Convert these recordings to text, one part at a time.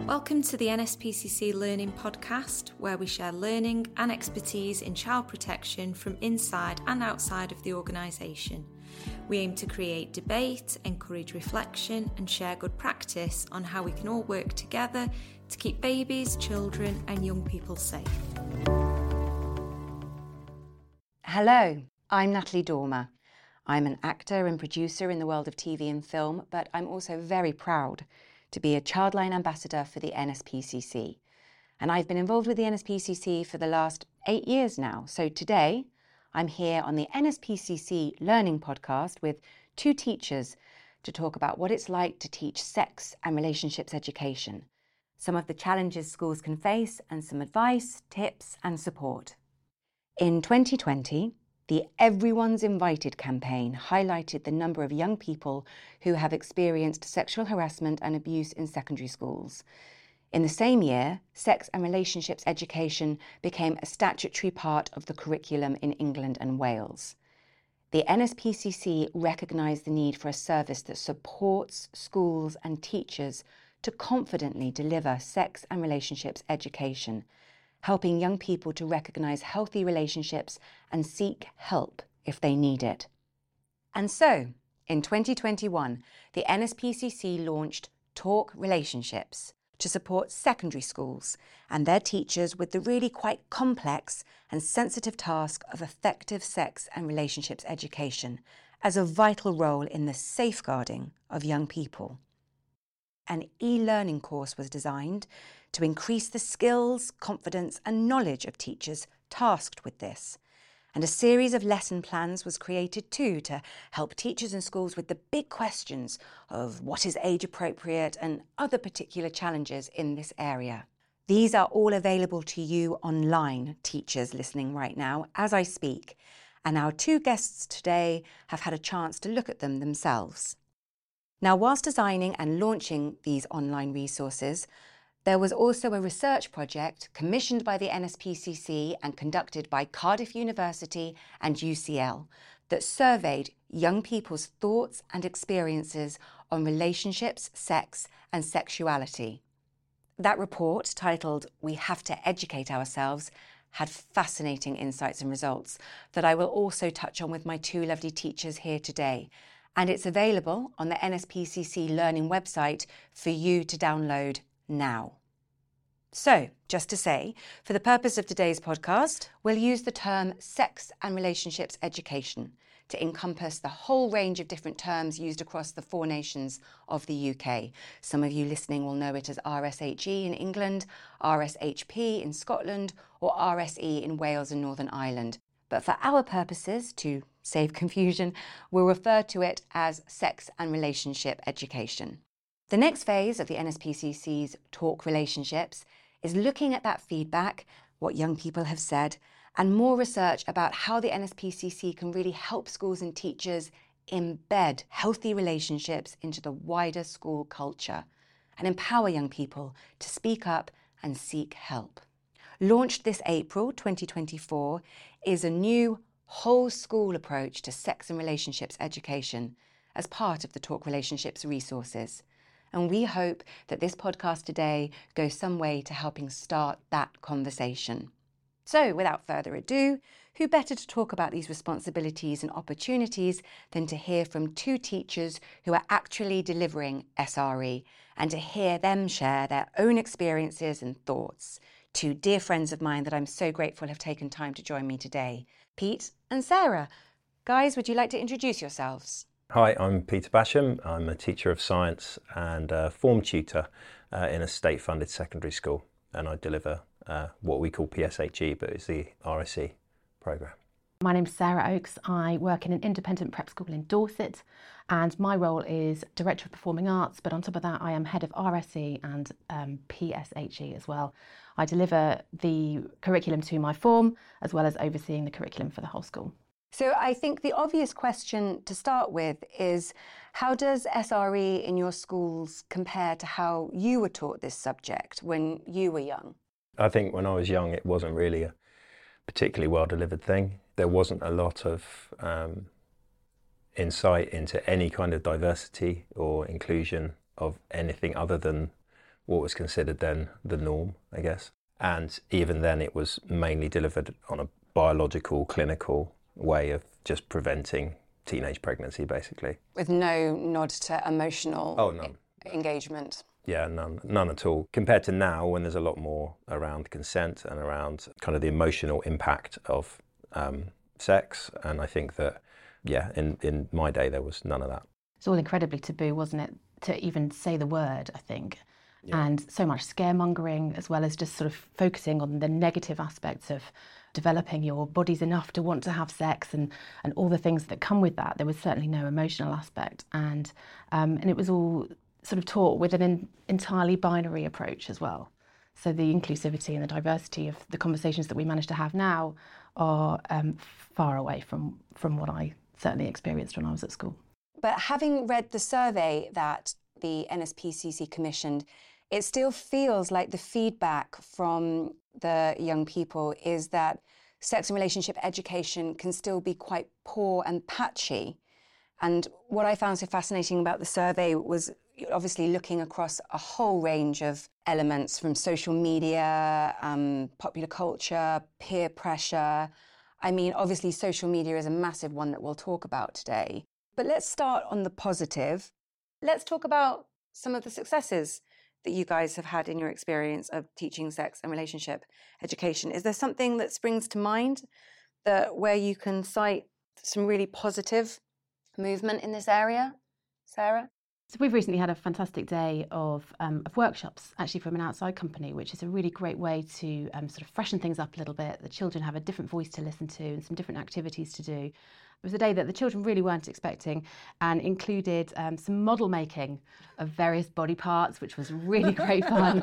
Welcome to the NSPCC Learning Podcast, where we share learning and expertise in child protection from inside and outside of the organisation. We aim to create debate, encourage reflection and share good practice on how we can all work together to keep babies, children and young people safe. Hello, I'm Natalie Dormer. I'm an actor and producer in the world of TV and film, but I'm also very proud to be a Childline Ambassador for the NSPCC. And I've been involved with the NSPCC for the last 8 years now. So today, I'm here on the NSPCC Learning Podcast with two teachers to talk about what it's like to teach sex and relationships education, some of the challenges schools can face, and some advice, tips and support. In 2020, the Everyone's Invited campaign highlighted the number of young people who have experienced sexual harassment and abuse in secondary schools. In the same year, sex and relationships education became a statutory part of the curriculum in England and Wales. The NSPCC recognised the need for a service that supports schools and teachers to confidently deliver sex and relationships education, helping young people to recognise healthy relationships and seek help if they need it. And so, in 2021, the NSPCC launched Talk Relationships to support secondary schools and their teachers with the really quite complex and sensitive task of effective sex and relationships education as a vital role in the safeguarding of young people. An e-learning course was designed to increase the skills, confidence and knowledge of teachers tasked with this. And a series of lesson plans was created too to help teachers and schools with the big questions of what is age appropriate and other particular challenges in this area. These are all available to you online, teachers listening right now, as I speak. And our two guests today have had a chance to look at them themselves. Now, whilst designing and launching these online resources, there was also a research project commissioned by the NSPCC and conducted by Cardiff University and UCL that surveyed young people's thoughts and experiences on relationships, sex and sexuality. That report, titled "We Have to Educate Ourselves," had fascinating insights and results that I will also touch on with my two lovely teachers here today. And it's available on the NSPCC Learning website for you to download now. So, just to say, for the purpose of today's podcast, we'll use the term sex and relationships education to encompass the whole range of different terms used across the 4 nations of the UK. Some of you listening will know it as RSHE in England, RSHP in Scotland, or RSE in Wales and Northern Ireland. But for our purposes, to save confusion, we'll refer to it as sex and relationship education. The next phase of the NSPCC's Talk Relationships is looking at that feedback, what young people have said, and more research about how the NSPCC can really help schools and teachers embed healthy relationships into the wider school culture and empower young people to speak up and seek help. Launched this April 2024 is a new whole school approach to sex and relationships education as part of the Talk Relationships resources. And we hope that this podcast today goes some way to helping start that conversation. So without further ado, who better to talk about these responsibilities and opportunities than to hear from two teachers who are actually delivering SRE and to hear them share their own experiences and thoughts. Two dear friends of mine that I'm so grateful have taken time to join me today, Pete and Sarah. Guys, would you like to introduce yourselves? Hi, I'm Peter Basham. I'm a teacher of science and a form tutor in a state-funded secondary school, and I deliver what we call PSHE, but it's the RSE programme. My name's Sarah Oakes. I work in an independent prep school in Dorset, and my role is Director of Performing Arts, but on top of that I am Head of RSE and PSHE as well. I deliver the curriculum to my form, as well as overseeing the curriculum for the whole school. So I think the obvious question to start with is, how does SRE in your schools compare to how you were taught this subject when you were young? I think when I was young it wasn't really a particularly well delivered thing. There wasn't a lot of insight into any kind of diversity or inclusion of anything other than what was considered then the norm, I guess. And even then it was mainly delivered on a biological, clinical way of just preventing teenage pregnancy, basically. With no nod to emotional engagement. Yeah, none at all. Compared to now, when there's a lot more around consent and around kind of the emotional impact of sex. And I think that, in my day, there was none of that. It's all incredibly taboo, wasn't it, to even say the word, I think. Yeah. And so much scaremongering, as well as just sort of focusing on the negative aspects of developing your bodies enough to want to have sex and all the things that come with that. There was certainly no emotional aspect. And it was all sort of taught with an entirely binary approach as well. So the inclusivity and the diversity of the conversations that we manage to have now are far away from what I certainly experienced when I was at school. But having read the survey that the NSPCC commissioned, it still feels like the feedback from the young people is that sex and relationship education can still be quite poor and patchy. And what I found so fascinating about the survey was obviously looking across a whole range of elements, from social media, popular culture, peer pressure. I mean, obviously social media is a massive one that we'll talk about today. But let's start on the positive. Let's talk about some of the successes that you guys have had in your experience of teaching sex and relationship education. Is there something that springs to mind where you can cite some really positive movement in this area? Sarah? So we've recently had a fantastic day of workshops, actually from an outside company, which is a really great way to sort of freshen things up a little bit. The children have a different voice to listen to and some different activities to do. It was a day that the children really weren't expecting, and included some model making of various body parts, which was really great fun.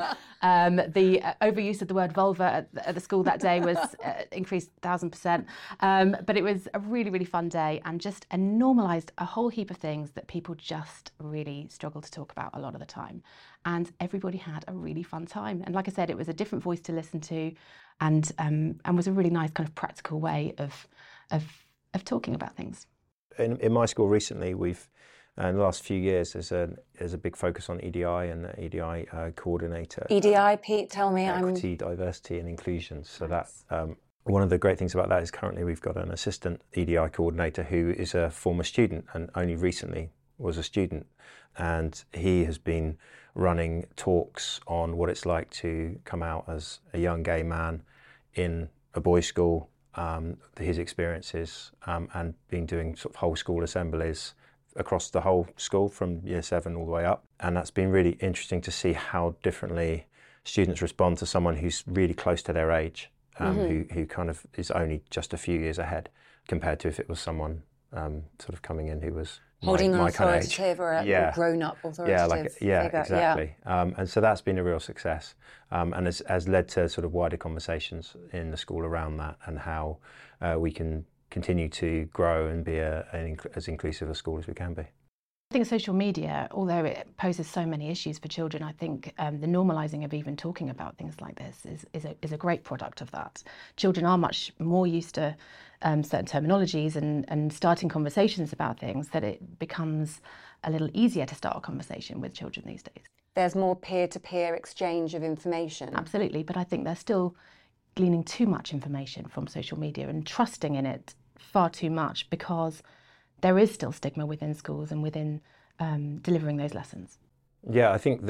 The overuse of the word vulva at the school that day was increased 1,000%. But it was a really, really fun day, and just normalised a whole heap of things that people just really struggle to talk about a lot of the time. And everybody had a really fun time. And like I said, it was a different voice to listen to, and was a really nice kind of practical way of talking about things. In my school recently, we've in the last few years there's a big focus on EDI and the EDI coordinator. EDI, Pete, tell me. Equity, diversity and inclusion. So nice. That one of the great things about that is currently we've got an assistant EDI coordinator who is a former student and only recently was a student, and he has been running talks on what it's like to come out as a young gay man in a boys' school. His experiences, and been doing sort of whole school assemblies across the whole school from year 7 all the way up. And that's been really interesting to see how differently students respond to someone who's really close to their age, who kind of is only just a few years ahead compared to if it was someone sort of coming in who was holding an my kind of age. Authoritative or a grown-up authoritative figure. Exactly. And so that's been a real success, and has led to sort of wider conversations in the school around that and how we can continue to grow and be as inclusive a school as we can be. I think social media, although it poses so many issues for children, I think the normalising of even talking about things like this is a great product of that. Children are much more used to certain terminologies and starting conversations about things, that it becomes a little easier to start a conversation with children these days. There's more peer-to-peer exchange of information. Absolutely, but I think they're still gleaning too much information from social media and trusting in it far too much, because there is still stigma within schools and within delivering those lessons. Yeah, I think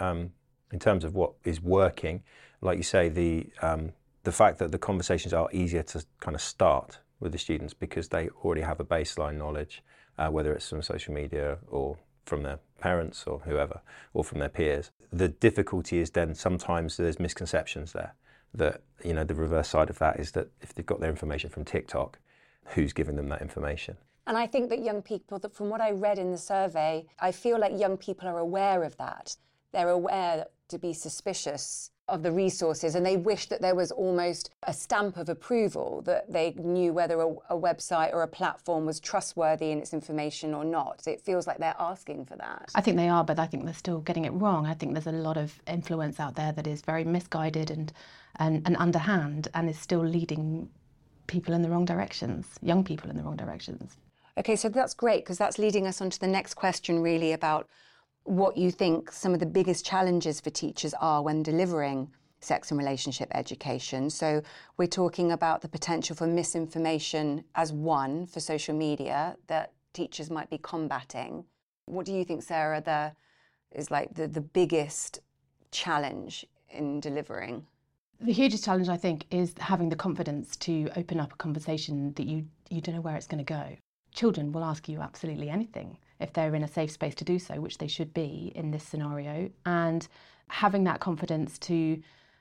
in terms of what is working, like you say, the fact that the conversations are easier to kind of start with the students because they already have a baseline knowledge, whether it's from social media or from their parents or whoever, or from their peers. The difficulty is then sometimes there's misconceptions there. That, you know, the reverse side of that is that if they've got their information from TikTok, who's giving them that information? And I think that young people, that from what I read in the survey, I feel like young people are aware of that. They're aware to be suspicious of the resources, and they wish that there was almost a stamp of approval, that they knew whether a website or a platform was trustworthy in its information or not. It feels like they're asking for that. I think they are, but I think they're still getting it wrong. I think there's a lot of influence out there that is very misguided and underhand, and is still leading people in the wrong directions, young people in the wrong directions. Okay, so that's great, because that's leading us on to the next question, really, about what you think some of the biggest challenges for teachers are when delivering sex and relationship education. So we're talking about the potential for misinformation as one for social media that teachers might be combating. What do you think, Sarah, is like the biggest challenge in delivering? The hugest challenge, I think, is having the confidence to open up a conversation that you don't know where it's going to go. Children will ask you absolutely anything if they're in a safe space to do so, which they should be in this scenario. And having that confidence to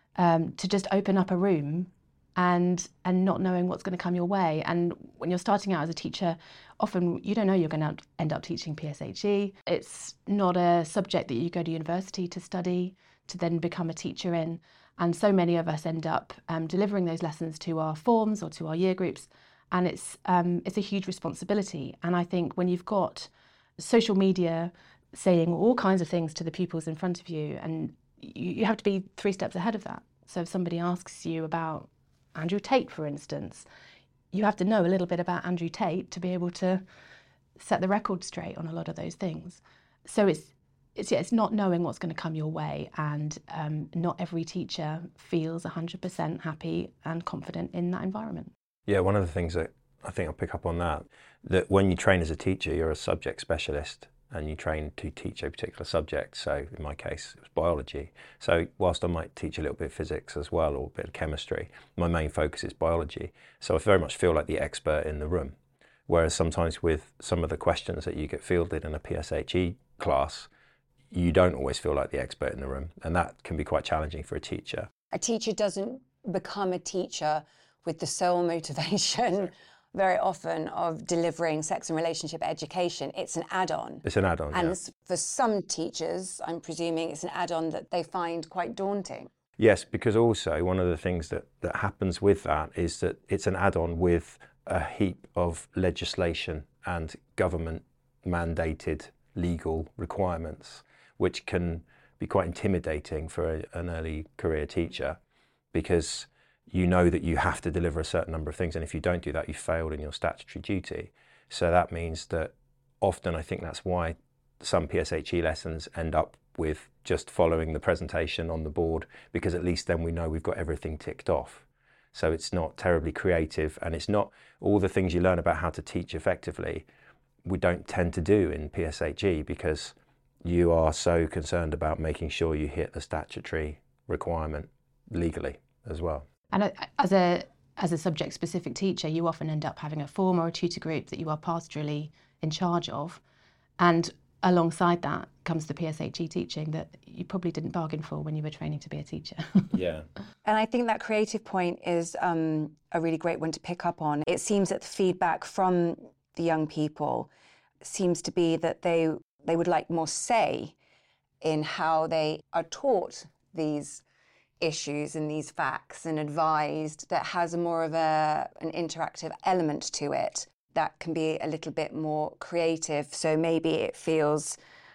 just open up a room and not knowing what's going to come your way. And when you're starting out as a teacher, often you don't know you're going to end up teaching PSHE. It's not a subject that you go to university to study, to then become a teacher in. And so many of us end up delivering those lessons to our forms or to our year groups. And it's a huge responsibility. And I think when you've got social media saying all kinds of things to the pupils in front of you, and you have to be 3 steps ahead of that. So if somebody asks you about Andrew Tate, for instance, you have to know a little bit about Andrew Tate to be able to set the record straight on a lot of those things. So it's not knowing what's going to come your way, and not every teacher feels 100% happy and confident in that environment. Yeah, one of the things that I think I'll pick up on that when you train as a teacher, you're a subject specialist and you train to teach a particular subject. So in my case, it was biology. So whilst I might teach a little bit of physics as well, or a bit of chemistry, my main focus is biology. So I very much feel like the expert in the room. Whereas sometimes with some of the questions that you get fielded in a PSHE class, you don't always feel like the expert in the room. And that can be quite challenging for a teacher. A teacher doesn't become a teacher with the sole motivation very often of delivering sex and relationship education. It's an add-on. It's an add-on, and yeah. For some teachers, I'm presuming it's an add-on that they find quite daunting. Yes, because also one of the things that happens with that is that it's an add-on with a heap of legislation and government mandated legal requirements, which can be quite intimidating for an early career teacher, because you know that you have to deliver a certain number of things, and if you don't do that, you've failed in your statutory duty. So that means that often, I think that's why some PSHE lessons end up with just following the presentation on the board, because at least then we know we've got everything ticked off. So it's not terribly creative, and it's not all the things you learn about how to teach effectively we don't tend to do in PSHE, because you are so concerned about making sure you hit the statutory requirement legally as well. And as a subject-specific teacher, you often end up having a form or a tutor group that you are pastorally in charge of. And alongside that comes the PSHE teaching that you probably didn't bargain for when you were training to be a teacher. Yeah. And I think that creative point is a really great one to pick up on. It seems that the feedback from the young people seems to be that they would like more say in how they are taught these issues and these facts and advised, that has more of an interactive element to it that can be a little bit more creative. So maybe it feels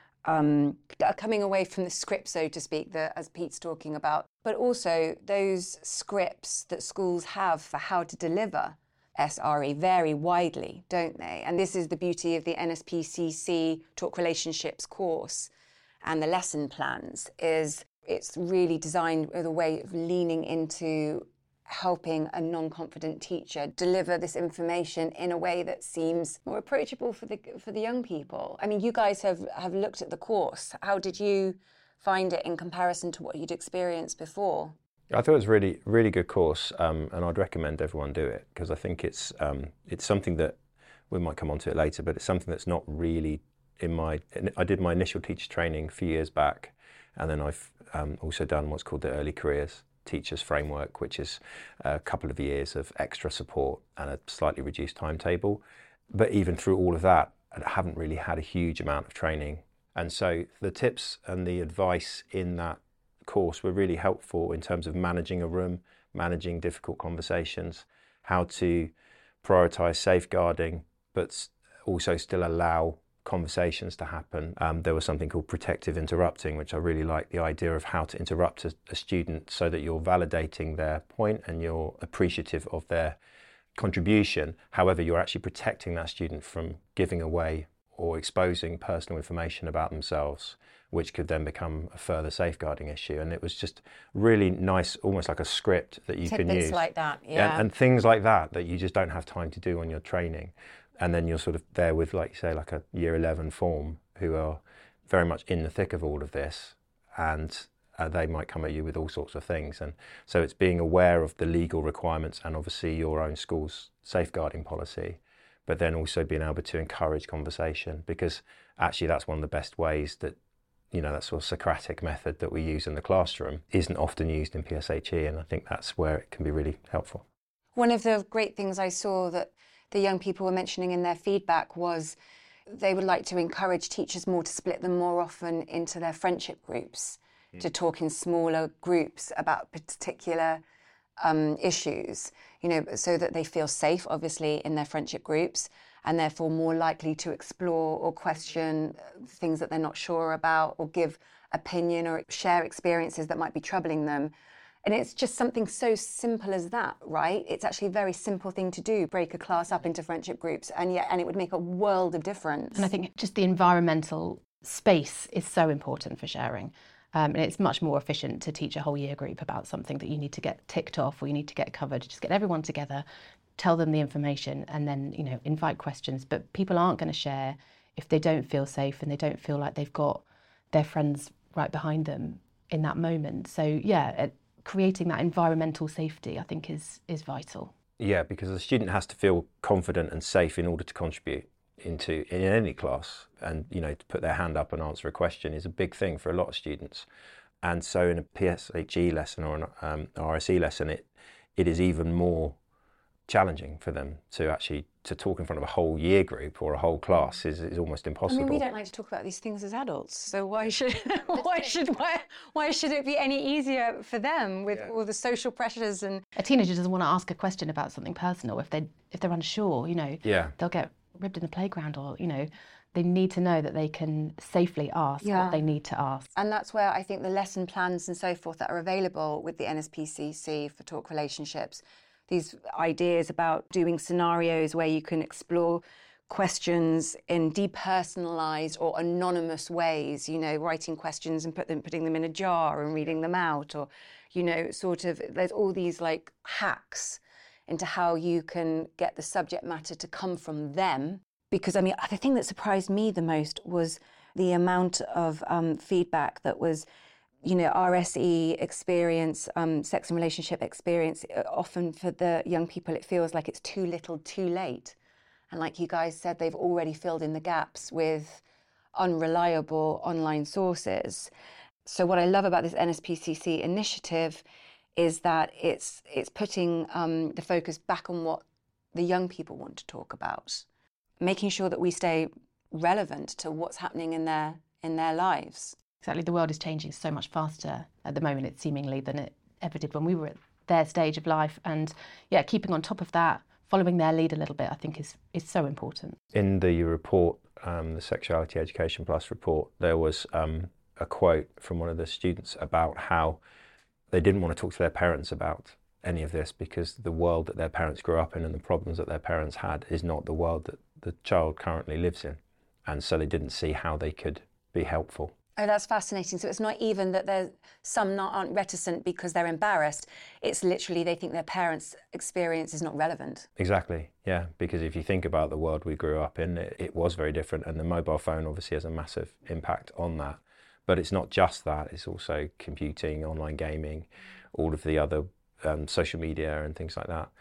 coming away from the script, so to speak, as Pete's talking about, but also those scripts that schools have for how to deliver SRE vary widely, don't they? And this is the beauty of the NSPCC Talk Relationships course and the lesson plans, is it's really designed with a way of leaning into helping a non-confident teacher deliver this information in a way that seems more approachable for the young people. I mean, you guys have looked at the course. How did you find it in comparison to what you'd experienced before? I thought it was a really, really good course, and I'd recommend everyone do it, because I think it's something that, we might come on to it later, but it's something that's not really I did my initial teacher training a few years back, and then I've also done what's called the Early Careers Teachers Framework, which is a couple of years of extra support and a slightly reduced timetable. But even through all of that, I haven't really had a huge amount of training. And so the tips and the advice in that course were really helpful in terms of managing a room, managing difficult conversations, how to prioritise safeguarding, but also still allow conversations to happen. There was something called protective interrupting, which I really like, the idea of how to interrupt a student so that you're validating their point and you're appreciative of their contribution. However, you're actually protecting that student from giving away or exposing personal information about themselves. which could then become a further safeguarding issue. And it was just really nice, almost like a script that you can use. Like that, yeah. And things like that you just don't have time to do on your training. And then you're sort of there with, like you say, like a year 11 form who are very much in the thick of all of this, and they might come at you with all sorts of things. And so it's being aware of the legal requirements and obviously your own school's safeguarding policy, but then also being able to encourage conversation, because actually that's one of the best ways that, you know, that sort of Socratic method that we use in the classroom isn't often used in PSHE, and I think that's where it can be really helpful. One of the great things I saw that the young people were mentioning in their feedback was they would like to encourage teachers more to split them more often into their friendship groups, to talk in smaller groups about particular issues, you know, so that they feel safe, obviously, in their friendship groups, and therefore more likely to explore or question things that they're not sure about, or give opinion or share experiences that might be troubling them. And it's just something so simple as that, right? It's actually a very simple thing to do, break a class up into friendship groups, and it would make a world of difference. And I think just the environmental space is so important for sharing. And it's much more efficient to teach a whole year group about something that you need to get ticked off or you need to get covered. Just get everyone together, tell them the information, and then, you know, invite questions. But people aren't going to share if they don't feel safe and they don't feel like they've got their friends right behind them in that moment. So yeah, creating that environmental safety, I think, is vital. Yeah, because the student has to feel confident and safe in order to contribute in any class, and, you know, to put their hand up and answer a question is a big thing for a lot of students. And so in a PSHE lesson or an RSE lesson, it is even more challenging for them to actually to talk in front of a whole year group or a whole class is almost impossible. I mean, we don't like to talk about these things as adults, so why should it be any easier for them with all the social pressures? And a teenager doesn't want to ask a question about something personal if they're unsure, you know. Yeah. They'll get ribbed in the playground, or, you know, they need to know that they can safely ask what they need to ask. And that's where I think the lesson plans and so forth that are available with the NSPCC for talk relationships, these ideas about doing scenarios where you can explore questions in depersonalised or anonymous ways, you know, writing questions and putting them in a jar and reading them out, or, you know, sort of, there's all these like hacks into how you can get the subject matter to come from them. Because, I mean, the thing that surprised me the most was the amount of feedback that was, you know, RSE experience, sex and relationship experience. Often for the young people, it feels like it's too little, too late. And like you guys said, they've already filled in the gaps with unreliable online sources. So what I love about this NSPCC initiative is that it's putting the focus back on what the young people want to talk about, making sure that we stay relevant to what's happening in their lives. Exactly, the world is changing so much faster at the moment, it's seemingly, than it ever did when we were at their stage of life. And yeah, keeping on top of that, following their lead a little bit, I think is so important. In the report, the Sexuality Education Plus report, there was a quote from one of the students about how they didn't want to talk to their parents about any of this because the world that their parents grew up in and the problems that their parents had is not the world that the child currently lives in. And so they didn't see how they could be helpful. Oh, that's fascinating. So it's not even that some aren't reticent because they're embarrassed. It's literally they think their parents' experience is not relevant. Exactly, yeah. Because if you think about the world we grew up in, it was very different. And the mobile phone obviously has a massive impact on that. But it's not just that. It's also computing, online gaming, all of the other social media and things like that.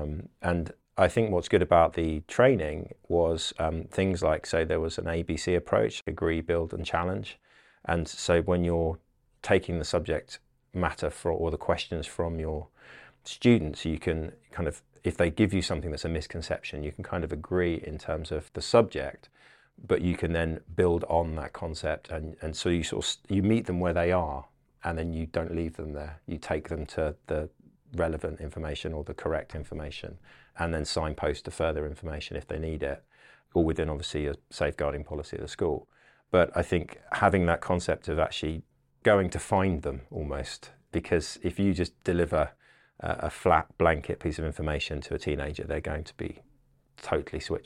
And I think what's good about the training was things like, so there was an ABC approach, agree, build and challenge. And so when you're taking the subject matter or the questions from your students, you can kind of, if they give you something that's a misconception, you can kind of agree in terms of the subject, but you can then build on that concept. And so you you meet them where they are, and then you don't leave them there. You take them to the relevant information or the correct information, and then signpost to further information if they need it, all within obviously a safeguarding policy of the school. But I think having that concept of actually going to find them almost, because if you just deliver a flat blanket piece of information to a teenager, they're going to be totally switch off.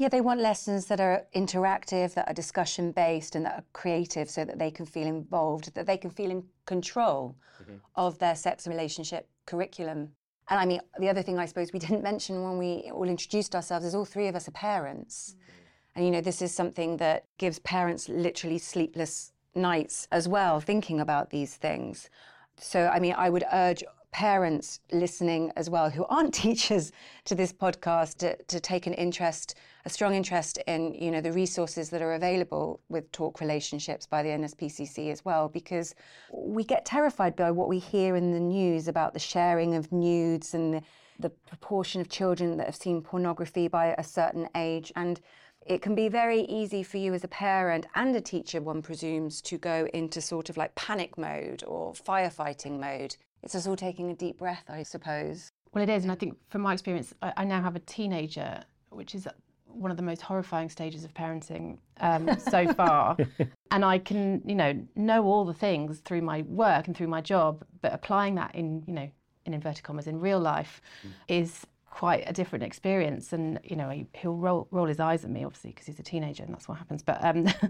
Yeah, they want lessons that are interactive, that are discussion-based and that are creative so that they can feel involved, that they can feel in control of their sex and relationship curriculum. And I mean, the other thing I suppose we didn't mention when we all introduced ourselves is all three of us are parents. And, you know, this is something that gives parents literally sleepless nights as well, thinking about these things. So, I mean, I would urge parents listening as well who aren't teachers to this podcast to take a strong interest in, you know, the resources that are available with Talk Relationships by the NSPCC as well, because we get terrified by what we hear in the news about the sharing of nudes and the proportion of children that have seen pornography by a certain age. And it can be very easy for you as a parent and a teacher, one presumes, to go into sort of like panic mode or firefighting mode. It's us all taking a deep breath, I suppose. Well, it is, and I think from my experience, I now have a teenager, which is one of the most horrifying stages of parenting so far. And I can, you know all the things through my work and through my job, but applying that in, you know, in inverted commas, in real life is quite a different experience. And, you know, he'll roll his eyes at me, obviously, because he's a teenager and that's what happens. But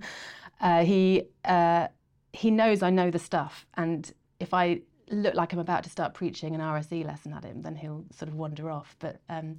he knows I know the stuff. And if I look like I'm about to start preaching an RSE lesson at him, then he'll sort of wander off. But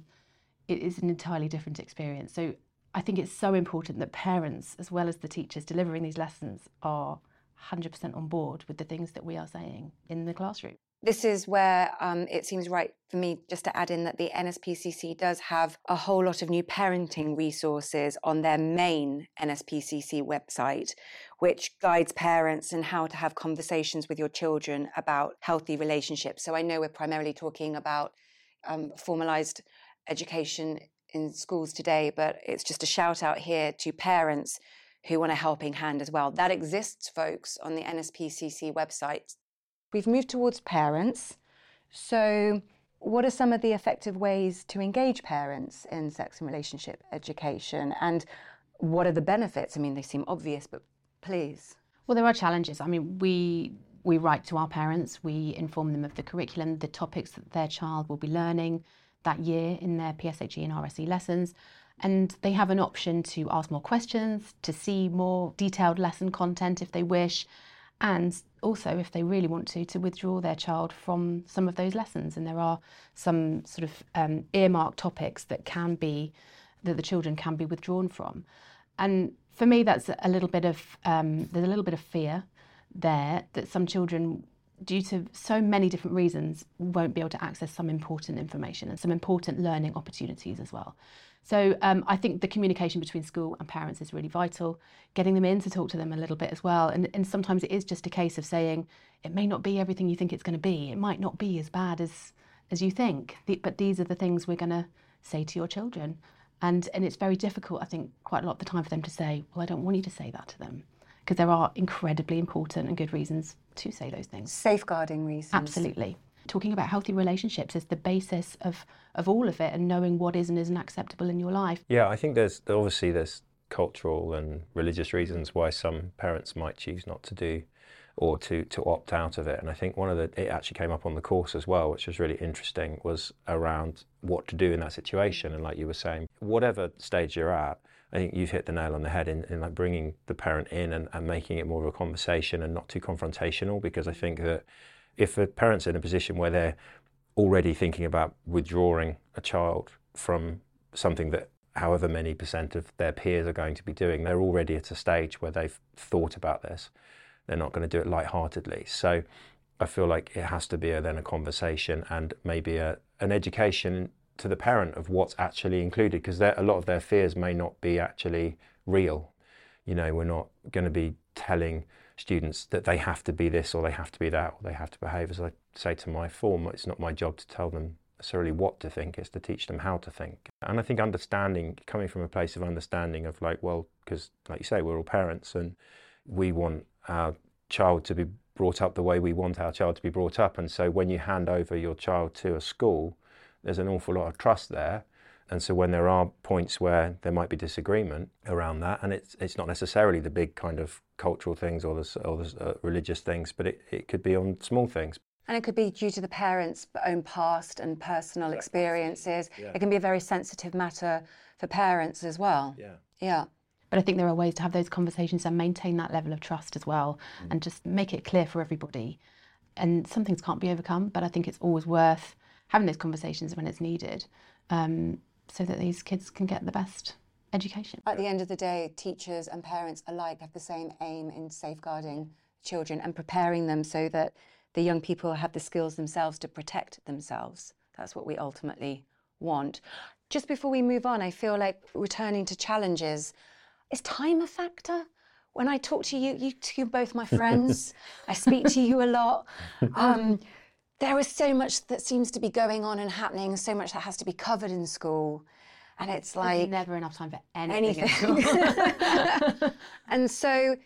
it is an entirely different experience. So I think it's so important that parents, as well as the teachers delivering these lessons, are 100% on board with the things that we are saying in the classroom. This is where it seems right for me just to add in that the NSPCC does have a whole lot of new parenting resources on their main NSPCC website, which guides parents in how to have conversations with your children about healthy relationships. So I know we're primarily talking about formalised education in schools today, but it's just a shout out here to parents who want a helping hand as well. That exists, folks, on the NSPCC website. We've moved towards parents. So what are some of the effective ways to engage parents in sex and relationship education? And what are the benefits? I mean, they seem obvious, but please. Well, there are challenges. I mean, we write to our parents. We inform them of the curriculum, the topics that their child will be learning that year in their PSHE and RSE lessons. And they have an option to ask more questions, to see more detailed lesson content if they wish, and also, if they really want to withdraw their child from some of those lessons. And there are some sort of earmarked topics that the children can be withdrawn from. And for me, that's a little bit of there's a little bit of fear there that some children, due to so many different reasons, won't be able to access some important information and some important learning opportunities as well. So I think the communication between school and parents is really vital, getting them in to talk to them a little bit as well. And sometimes it is just a case of saying, it may not be everything you think it's going to be. It might not be as bad as you think, but these are the things we're going to say to your children. And it's very difficult, I think, quite a lot of the time for them to say, well, I don't want you to say that to them, because there are incredibly important and good reasons to say those things. Safeguarding reasons. Absolutely. Talking about healthy relationships is the basis of all of it, and knowing what is and isn't acceptable in your life. Yeah, I think there's cultural and religious reasons why some parents might choose not to do or to opt out of it. And I think it actually came up on the course as well, which was really interesting, was around what to do in that situation. And like you were saying, whatever stage you're at, I think you've hit the nail on the head in like bringing the parent in and making it more of a conversation and not too confrontational, because I think that if a parent's in a position where they're already thinking about withdrawing a child from something that however many % of their peers are going to be doing, they're already at a stage where they've thought about this. They're not going to do it lightheartedly. So I feel like it has to be then a conversation and maybe an education to the parent of what's actually included, because a lot of their fears may not be actually real. You know, we're not going to be telling students that they have to be this or they have to be that or they have to behave. As I say to my form, it's not my job to tell them necessarily what to think, it's to teach them how to think. And I think understanding, coming from a place of understanding of like, well, because like you say, we're all parents and we want our child to be brought up the way we want our child to be brought up. And so when you hand over your child to a school, there's an awful lot of trust there. And so when there are points where there might be disagreement around that, and it's not necessarily the big kind of cultural things or the religious things, but it could be on small things. And it could be due to the parents' own past and personal experiences. Yeah. It can be a very sensitive matter for parents as well. Yeah. But I think there are ways to have those conversations and maintain that level of trust as well, and just make it clear for everybody. And some things can't be overcome, but I think it's always worth having those conversations when it's needed, so that these kids can get the best education. At the end of the day, teachers and parents alike have the same aim in safeguarding children and preparing them so that the young people have the skills themselves to protect themselves. That's what we ultimately want. Just before we move on, I feel like returning to challenges, is time a factor? When I talk to you, you're both my friends. I speak to you a lot. There is so much that seems to be going on and happening, so much that has to be covered in school. And it's like... There's never enough time for anything. And so,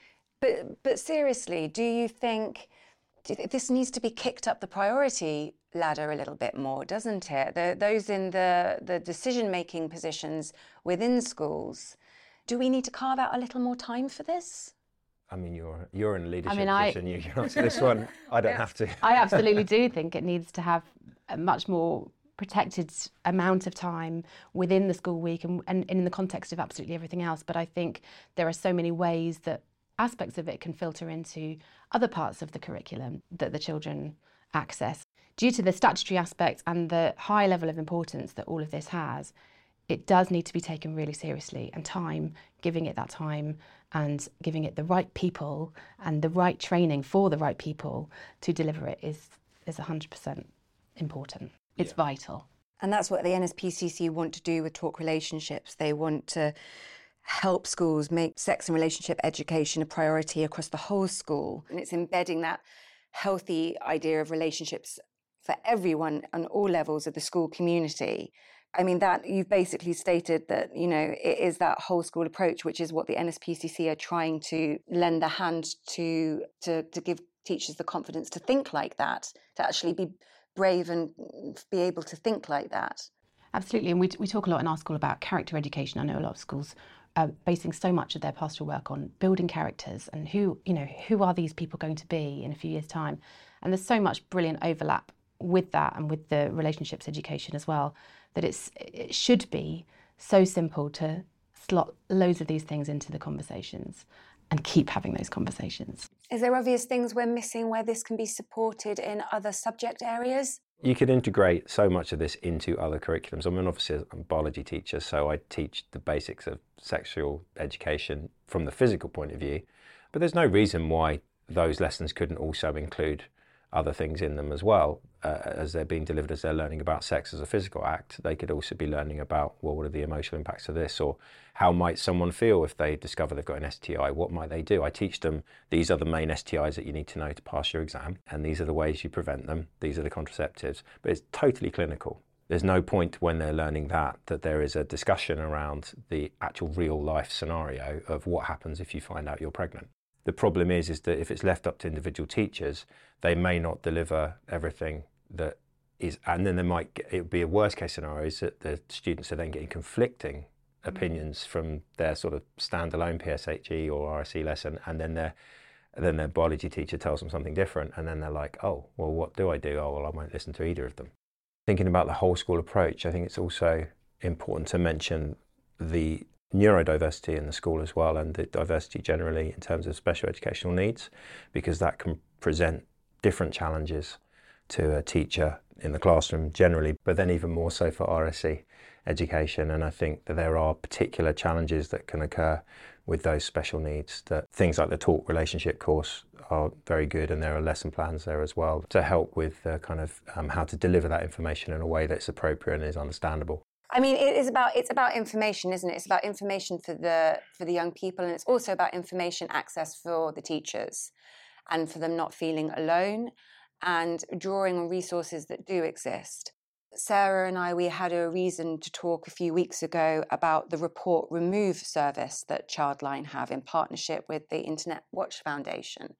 but seriously, do you think this needs to be kicked up the priority ladder a little bit more, doesn't it? Those in the decision-making positions within schools, do we need to carve out a little more time for this? I mean, you're in a leadership position. You can answer this one. I don't have to. I absolutely do think it needs to have a much more protected amount of time within the school week and in the context of absolutely everything else. But I think there are so many ways that aspects of it can filter into other parts of the curriculum that the children access. Due to the statutory aspect and the high level of importance that all of this has, it does need to be taken really seriously, and giving it that time and giving it the right people and the right training for the right people to deliver it is 100% important. It's vital. And that's what the NSPCC want to do with Talk Relationships. They want to help schools make sex and relationship education a priority across the whole school. And it's embedding that healthy idea of relationships for everyone on all levels of the school community. I mean, that you've basically stated that, it is that whole school approach, which is what the NSPCC are trying to lend a hand to give teachers the confidence to think like that, to actually be brave and be able to think like that. Absolutely. And we talk a lot in our school about character education. I know a lot of schools are basing so much of their pastoral work on building characters and who are these people going to be in a few years' time. And there's so much brilliant overlap with that and with the relationships education as well, that it should be so simple to slot loads of these things into the conversations and keep having those conversations. Is there obvious things we're missing where this can be supported in other subject areas? You could integrate so much of this into other curriculums. I mean, obviously, I'm a biology teacher, so I teach the basics of sexual education from the physical point of view. But there's no reason why those lessons couldn't also include other things in them as well. As they're being delivered, as they're learning about sex as a physical act, they could also be learning about, well, what are the emotional impacts of this? Or how might someone feel if they discover they've got an STI? What might they do? I teach them, these are the main STIs that you need to know to pass your exam, and these are the ways you prevent them. These are the contraceptives. But it's totally clinical. There's no point when they're learning that there is a discussion around the actual real life scenario of what happens if you find out you're pregnant. The problem is that if it's left up to individual teachers, they may not deliver everything that is, and then it would be a worst case scenario is that the students are then getting conflicting opinions from their sort of standalone PSHE or RSE lesson, and then their biology teacher tells them something different, and then they're like, oh, well, what do I do? Oh, well, I won't listen to either of them. Thinking about the whole school approach, I think it's also important to mention the neurodiversity in the school as well, and the diversity generally in terms of special educational needs, because that can present different challenges to a teacher in the classroom generally, but then even more so for RSE education. And I think that there are particular challenges that can occur with those special needs, that things like the Talk Relationship course are very good, and there are lesson plans there as well to help with kind of how to deliver that information in a way that's appropriate and is understandable. I mean, it's about information, isn't it? It's about information for the young people, and it's also about information access for the teachers and for them not feeling alone and drawing on resources that do exist. Sarah and I, we had a reason to talk a few weeks ago about the Report Remove service that Childline have in partnership with the Internet Watch Foundation.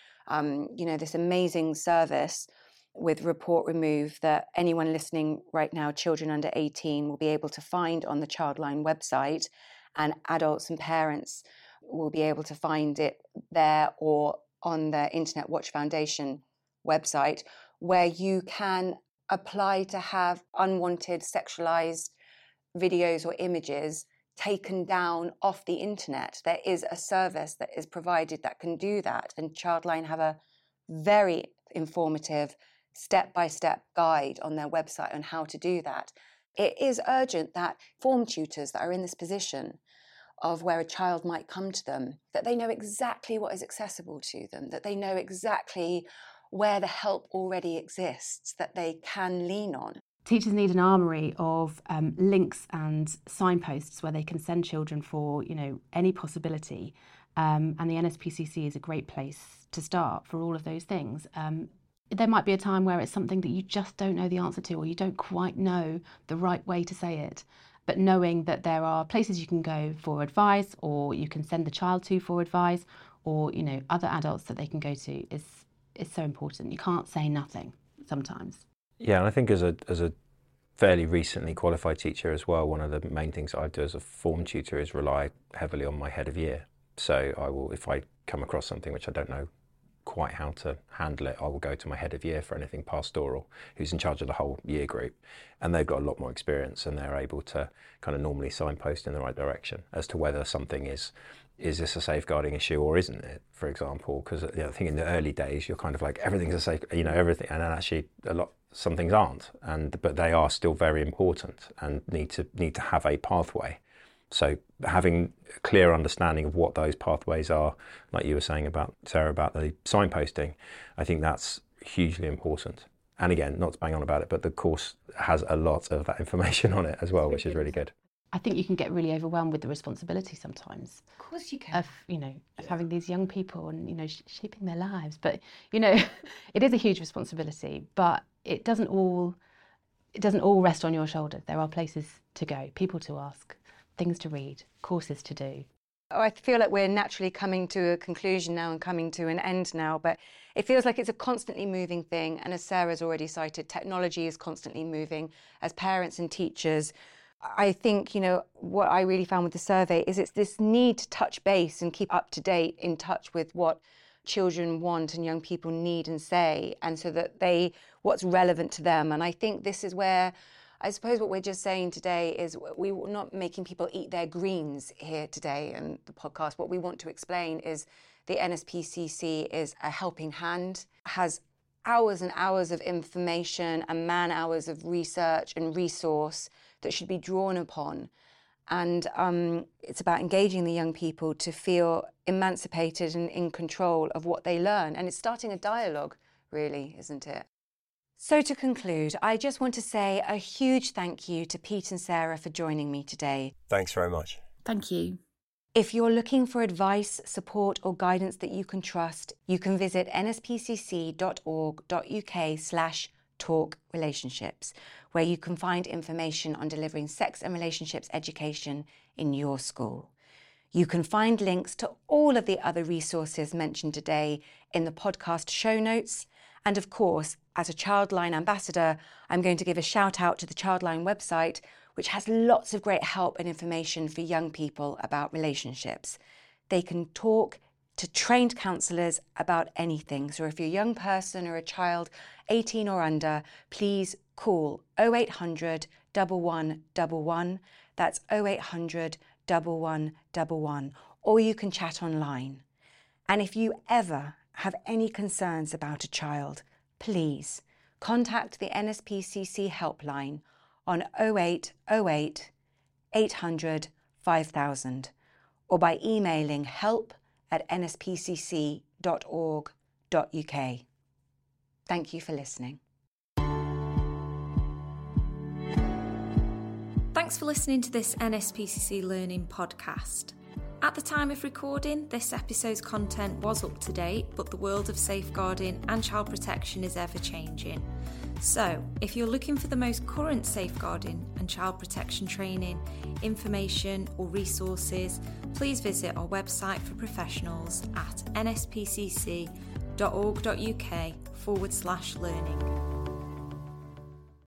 This amazing service with Report Remove that anyone listening right now, children under 18, will be able to find on the Childline website, and adults and parents will be able to find it there or on the Internet Watch Foundation website, where you can apply to have unwanted sexualized videos or images taken down off the internet. There is a service that is provided that can do that, and Childline have a very informative step-by-step guide on their website on how to do that. It is urgent that form tutors that are in this position of where a child might come to them, that they know exactly what is accessible to them, that they know exactly where the help already exists, that they can lean on. Teachers need an armoury of links and signposts where they can send children for, any possibility. And the NSPCC is a great place to start for all of those things. There might be a time where it's something that you just don't know the answer to, or you don't quite know the right way to say it. But knowing that there are places you can go for advice, or you can send the child to for advice, or, other adults that they can go to is so important. You can't say nothing sometimes. Yeah, and I think as a fairly recently qualified teacher as well, one of the main things I do as a form tutor is rely heavily on my head of year. So I will, if I come across something which I don't know quite how to handle it, I will go to my head of year for anything pastoral, who's in charge of the whole year group, and they've got a lot more experience, and they're able to kind of normally signpost in the right direction as to whether something is this a safeguarding issue or isn't it, for example. Because I think in the early days you're kind of like everything's a safe, everything, and then actually some things aren't, but they are still very important and need to have a pathway. So having a clear understanding of what those pathways are, like you were saying about Sarah about the signposting, I think that's hugely important. And again, not to bang on about it, but the course has a lot of that information on it as well, which is really good. I think you can get really overwhelmed with the responsibility sometimes. Of course you can. Of having these young people and, shaping their lives. But, it is a huge responsibility, but it doesn't all rest on your shoulders. There are places to go, people to ask, things to read, courses to do. I feel like we're naturally coming to a conclusion now and coming to an end now, but it feels like it's a constantly moving thing. And as Sarah's already cited, technology is constantly moving. As parents and teachers, I think, what I really found with the survey is it's this need to touch base and keep up to date, in touch with what children want and young people need and say, and so that what's relevant to them. And I think this is where, I suppose what we're just saying today is we're not making people eat their greens here today in the podcast. What we want to explain is the NSPCC is a helping hand, has hours and hours of information and man hours of research and resource that should be drawn upon. And it's about engaging the young people to feel emancipated and in control of what they learn. And it's starting a dialogue, really, isn't it? So to conclude, I just want to say a huge thank you to Pete and Sarah for joining me today. Thanks very much. Thank you. If you're looking for advice, support or guidance that you can trust, you can visit nspcc.org.uk/talkrelationships, where you can find information on delivering sex and relationships education in your school. You can find links to all of the other resources mentioned today in the podcast show notes. And of course, as a Childline ambassador, I'm going to give a shout out to the Childline website, which has lots of great help and information for young people about relationships. They can talk to trained counsellors about anything. So if you're a young person or a child 18 or under, please call 0800 1111. That's 0800 1111. Or you can chat online. And if you ever have any concerns about a child, please contact the NSPCC helpline on 0808 800 5000 or by emailing help@nspcc.org.uk. Thank you for listening. Thanks for listening to this NSPCC Learning podcast. At the time of recording, this episode's content was up to date, but the world of safeguarding and child protection is ever changing. So, if you're looking for the most current safeguarding and child protection training, information or resources, please visit our website for professionals at nspcc.org.uk/learning.